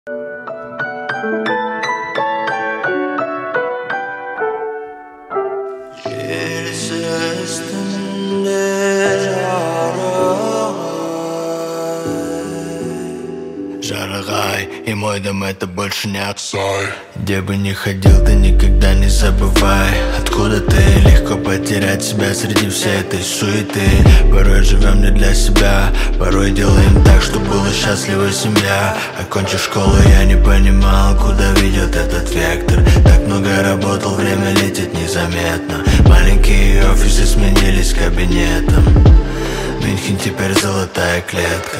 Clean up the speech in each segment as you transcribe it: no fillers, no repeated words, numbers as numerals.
Жаргай, и мой дом это больше не Аксай. Где бы ни ходил, ты никогда не забывай, откуда ты. Легко потерять себя среди всей этой суеты. Порой живем не для себя, порой делаем так, чтобы была счастлива семья. Окончив школу, я не понимал, куда ведет этот вектор. Так много работал, время летит незаметно. Маленькие офисы сменились кабинетом. Мюнхен теперь золотая клетка.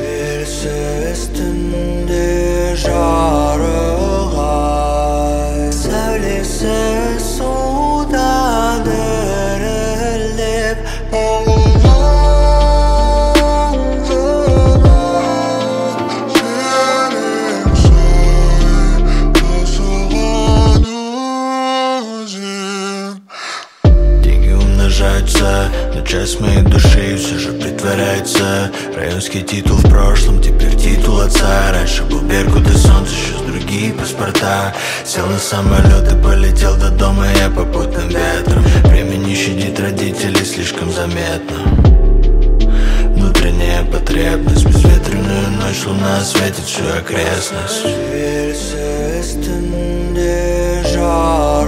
Üstünde жаргай, сәулесі судан дірілдеп, деньги умножаются, но часть моей души все же притворяется. Районский титул в прошлом, теперь титул отца. Раньше был Беркут и солнце, сейчас другие паспорта. Сел на самолет и полетел до дома я попутным ветром. Время не щадит родителей слишком заметно. Внутренняя потребность, безветренную ночь луна осветит всю окрестность. Üstünde жаргай.